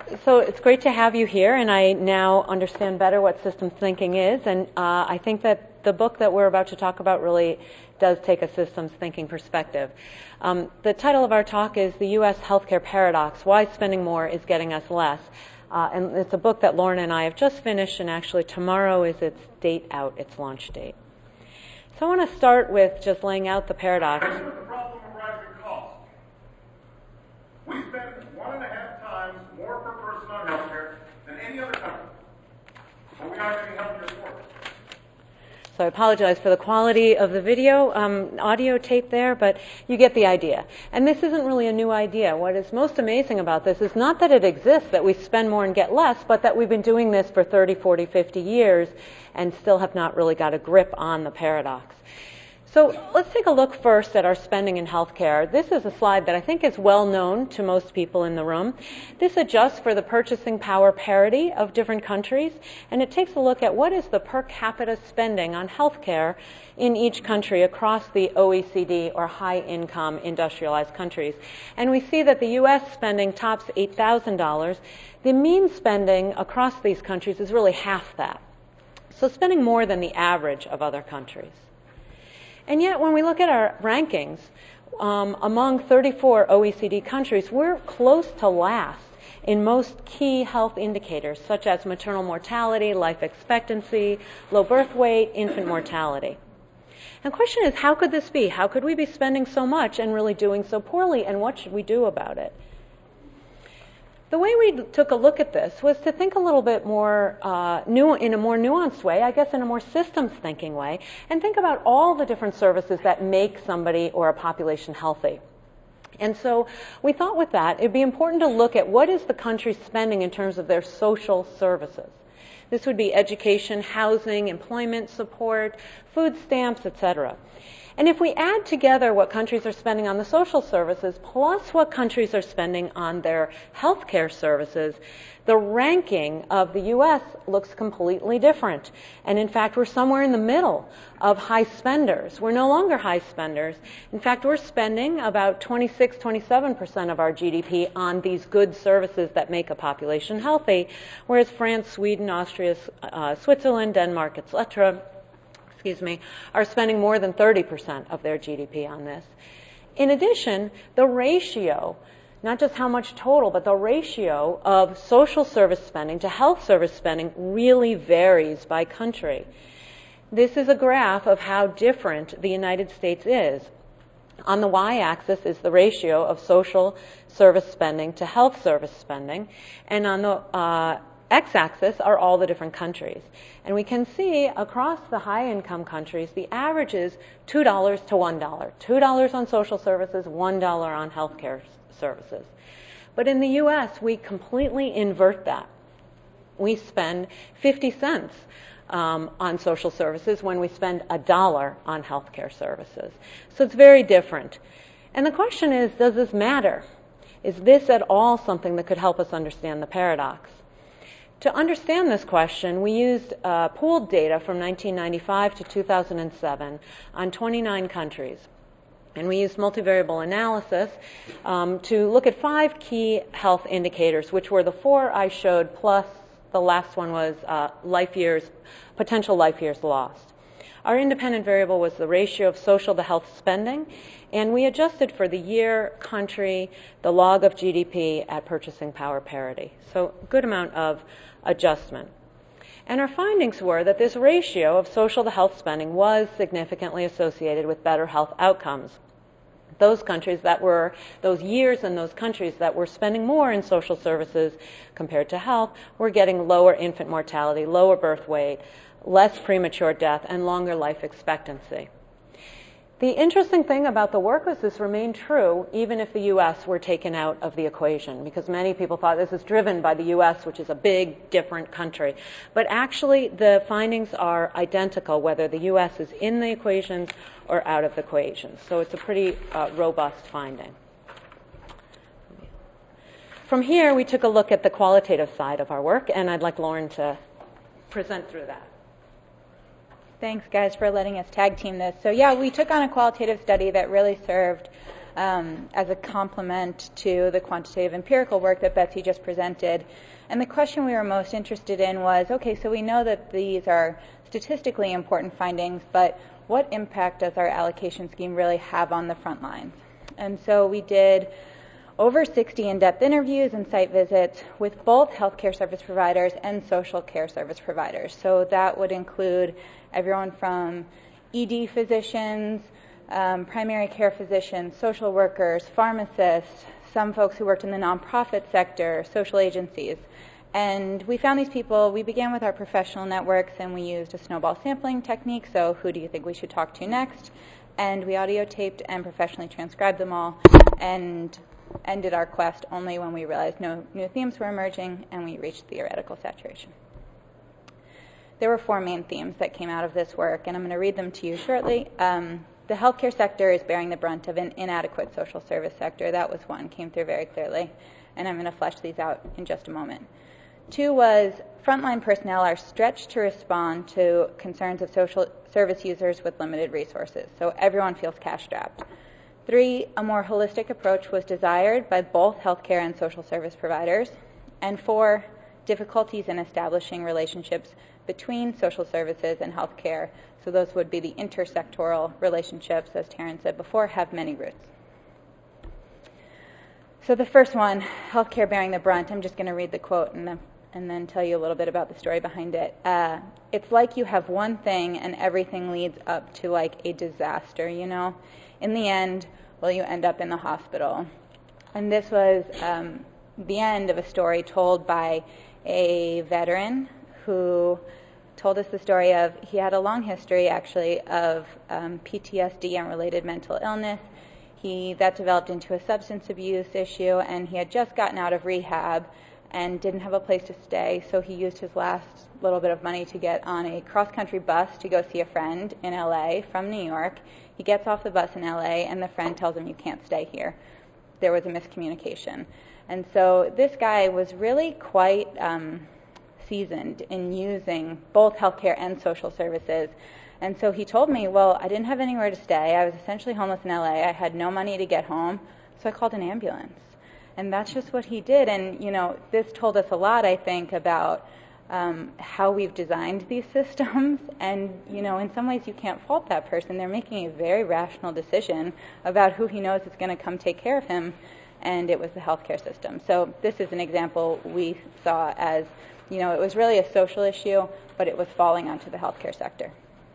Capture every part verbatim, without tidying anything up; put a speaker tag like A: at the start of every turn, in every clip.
A: so it's great to have you here, and I now understand better what systems thinking is, and uh, I think that the book that we're about to talk about really does take a systems thinking perspective. Um, the title of our talk is The U S Healthcare Paradox, Why Spending More is Getting Us Less. Uh, and it's a book that Lauren and I have just finished, and actually tomorrow is its date out, its launch date. So I want to start with just laying out the paradox.
B: Here's the problem of rising costs. We spend one and a half times more per person on healthcare than any other country, but we aren't getting healthcare for it.
A: So I apologize for the quality of the video, um, audio tape there, but you get the idea. And this isn't really a new idea. What is most amazing about this is not that it exists, that we spend more and get less, but that we've been doing this for thirty, forty, fifty years and still have not really got a grip on the paradox. So let's take a look first at our spending in healthcare. This is a slide that I think is well known to most people in the room. This adjusts for the purchasing power parity of different countries, and it takes a look at what is the per capita spending on healthcare in each country across the O E C D or high-income industrialized countries. And we see that the U S spending tops eight thousand dollars. The mean spending across these countries is really half that. So spending more than the average of other countries. And yet, when we look at our rankings, um, among thirty-four O E C D countries, we're close to last in most key health indicators, such as maternal mortality, life expectancy, low birth weight, infant mortality. And the question is, how could this be? How could we be spending so much and really doing so poorly, and what should we do about it? The way we took a look at this was to think a little bit more uh, new, in a more nuanced way, I guess in a more systems thinking way, and think about all the different services that make somebody or a population healthy. And so we thought with that, it'd be important to look at what is the country spending in terms of their social services. This would be education, housing, employment support, food stamps, et cetera. And if we add together what countries are spending on the social services plus what countries are spending on their healthcare services, the ranking of the U S looks completely different. And in fact, we're somewhere in the middle of high spenders. We're no longer high spenders. In fact, we're spending about twenty-six, twenty-seven percent of our G D P on these good services that make a population healthy, whereas France, Sweden, Austria, uh, Switzerland, Denmark, et cetera, excuse me, are spending more than thirty percent of their G D P on this. In addition, the ratio, not just how much total, but the ratio of social service spending to health service spending really varies by country. This is a graph of how different the United States is. On the y-axis is the ratio of social service spending to health service spending, and on the uh, x-axis are all the different countries. And we can see across the high-income countries, the average is two dollars to one dollar. two dollars on social services, one dollar on healthcare services. But in the U S, we completely invert that. We spend fifty cents um, on social services when we spend a dollar on healthcare services. So it's very different. And the question is, does this matter? Is this at all something that could help us understand the paradox? To understand this question, we used uh, pooled data from nineteen ninety-five to two thousand seven on twenty-nine countries. And we used multivariable analysis um, to look at five key health indicators, which were the four I showed, plus the last one was uh, life years, potential life years lost. Our independent variable was the ratio of social to health spending, and we adjusted for the year, country, the log of G D P at purchasing power parity. So a good amount of adjustment. And our findings were that this ratio of social to health spending was significantly associated with better health outcomes. Those countries that were, those years in those countries that were spending more in social services compared to health were getting lower infant mortality, lower birth weight, less premature death, and longer life expectancy. The interesting thing about the work was this remained true even if the U S were taken out of the equation, because many people thought this is driven by the U S, which is a big, different country. But actually, the findings are identical whether the U S is in the equations or out of the equations. So it's a pretty uh, robust finding. From here, we took a look at the qualitative side of our work, and I'd like Lauren to present through that.
C: Thanks, guys, for letting us tag team this. So, yeah, we took on a qualitative study that really served um, as a complement to the quantitative empirical work that Betsy just presented. And the question we were most interested in was, okay, so we know that these are statistically important findings, but what impact does our allocation scheme really have on the front lines? And so we did over sixty in-depth interviews and site visits with both healthcare service providers and social care service providers. So that would include everyone from E D physicians, um, primary care physicians, social workers, pharmacists, some folks who worked in the nonprofit sector, social agencies. And we found these people, we began with our professional networks, and we used a snowball sampling technique, so who do you think we should talk to next? And we audio taped and professionally transcribed them all, and ended our quest only when we realized no new themes were emerging and we reached theoretical saturation. There were four main themes that came out of this work, and I'm going to read them to you shortly. Um, the healthcare sector is bearing the brunt of an inadequate social service sector. That was one, came through very clearly, and I'm going to flesh these out in just a moment. Two was frontline personnel are stretched to respond to concerns of social service users with limited resources, so everyone feels cash-strapped. Three, a more holistic approach was desired by both healthcare and social service providers. And four, difficulties in establishing relationships between social services and healthcare, so those would be the intersectoral relationships, as Taryn said before, have many roots. So the first one, healthcare bearing the brunt, I'm just going to read the quote and then, and then tell you a little bit about the story behind it. Uh, it's like you have one thing and everything leads up to like a disaster, you know? In the end, well, you end up in the hospital. And this was um, the end of a story told by a veteran who told us the story of, he had a long history actually of um, P T S D and related mental illness. He, that developed into a substance abuse issue, and he had just gotten out of rehab and didn't have a place to stay, so he used his last little bit of money to get on a cross-country bus to go see a friend in L A from New York. He gets off the bus in L A, and the friend tells him, you can't stay here. There was a miscommunication. And so this guy was really quite um, seasoned in using both healthcare and social services. And so he told me, well, I didn't have anywhere to stay. I was essentially homeless in L A. I had no money to get home, so I called an ambulance. And that's just what he did. And, you know, this told us a lot, I think, about um, how we've designed these systems. And, you know, in some ways you can't fault that person. They're making a very rational decision about who he knows is going to come take care of him, and it was the healthcare system. So this is an example we saw as, you know, it was really a social issue, but it was falling onto the healthcare sector.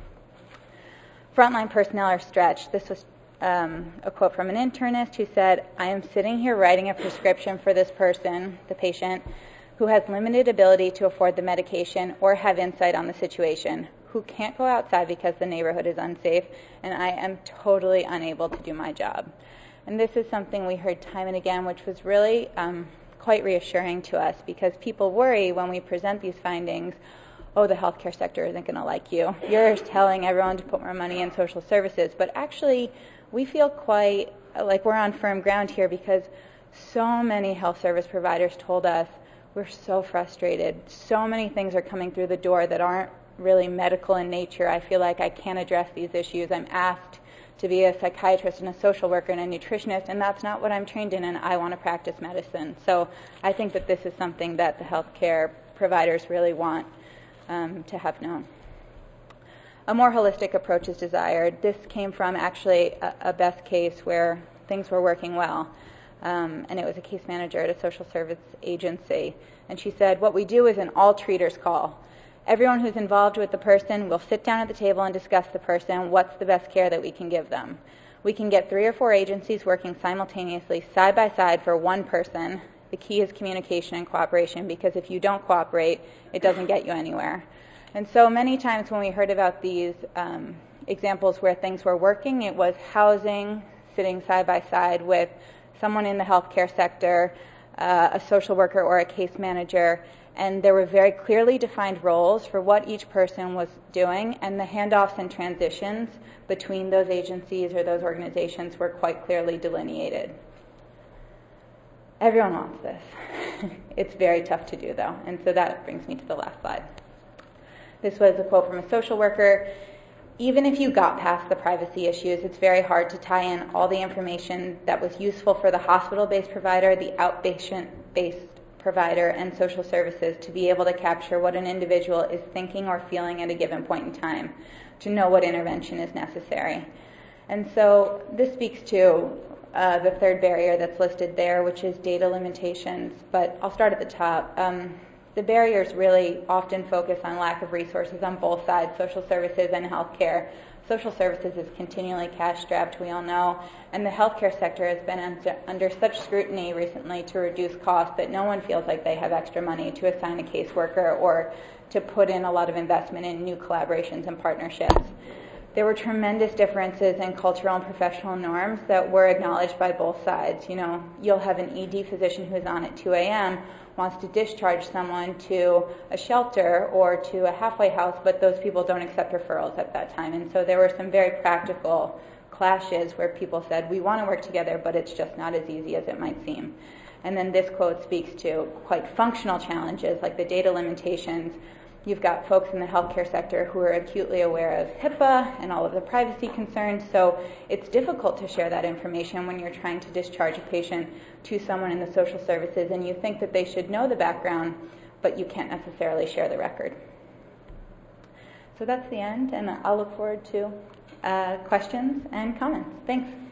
C: Frontline personnel are stretched. This was um, a quote from an internist who said, I am sitting here writing a prescription for this person, the patient, who has limited ability to afford the medication or have insight on the situation, who can't go outside because the neighborhood is unsafe, and I am totally unable to do my job. And this is something we heard time and again, which was really um, quite reassuring to us, because people worry when we present these findings, oh, the healthcare sector isn't going to like you. You're telling everyone to put more money in social services. But actually, we feel quite like we're on firm ground here, because so many health service providers told us, we're so frustrated. So many things are coming through the door that aren't really medical in nature. I feel like I can't address these issues. I'm asked to be a psychiatrist and a social worker and a nutritionist, and that's not what I'm trained in, and I want to practice medicine. So I think that this is something that the healthcare providers really want Um, to have known. A more holistic approach is desired. This came from actually a, a best case where things were working well, um, and it was a case manager at a social service agency. And she said, what we do is an all-treaters call. Everyone who's involved with the person will sit down at the table and discuss the person, what's the best care that we can give them. We can get three or four agencies working simultaneously, side by side, for one person. The key is communication and cooperation, because if you don't cooperate, it doesn't get you anywhere. And so many times when we heard about these um, examples where things were working, it was housing, sitting side by side with someone in the healthcare sector, uh, a social worker or a case manager, and there were very clearly defined roles for what each person was doing, and the handoffs and transitions between those agencies or those organizations were quite clearly delineated. Everyone wants this. It's very tough to do, though, and so that brings me to the last slide. This was a quote from a social worker. even if you got past the privacy issues, it's very hard to tie in all the information that was useful for the hospital-based provider, the outpatient-based provider, and social services to be able to capture what an individual is thinking or feeling at a given point in time, to know what intervention is necessary. And so this speaks to uh, the third barrier that's listed there, which is data limitations. But I'll start at the top. Um, the barriers really often focus on lack of resources on both sides, social services and healthcare. Social services is continually cash-strapped, we all know, and the healthcare sector has been under, under such scrutiny recently to reduce costs that no one feels like they have extra money to assign a caseworker or to put in a lot of investment in new collaborations and partnerships. There were tremendous differences in cultural and professional norms that were acknowledged by both sides. You know, you'll have an E D physician who's on at two a.m., wants to discharge someone to a shelter or to a halfway house, but those people don't accept referrals at that time. And so there were some very practical clashes where people said, we want to work together, but it's just not as easy as it might seem. And then this quote speaks to quite functional challenges like the data limitations. You've got folks in the healthcare sector who are acutely aware of HIPAA and all of the privacy concerns, so it's difficult to share that information when you're trying to discharge a patient to someone in the social services, and you think that they should know the background, but you can't necessarily share the record. So that's the end, and I'll look forward to uh, questions and comments. Thanks.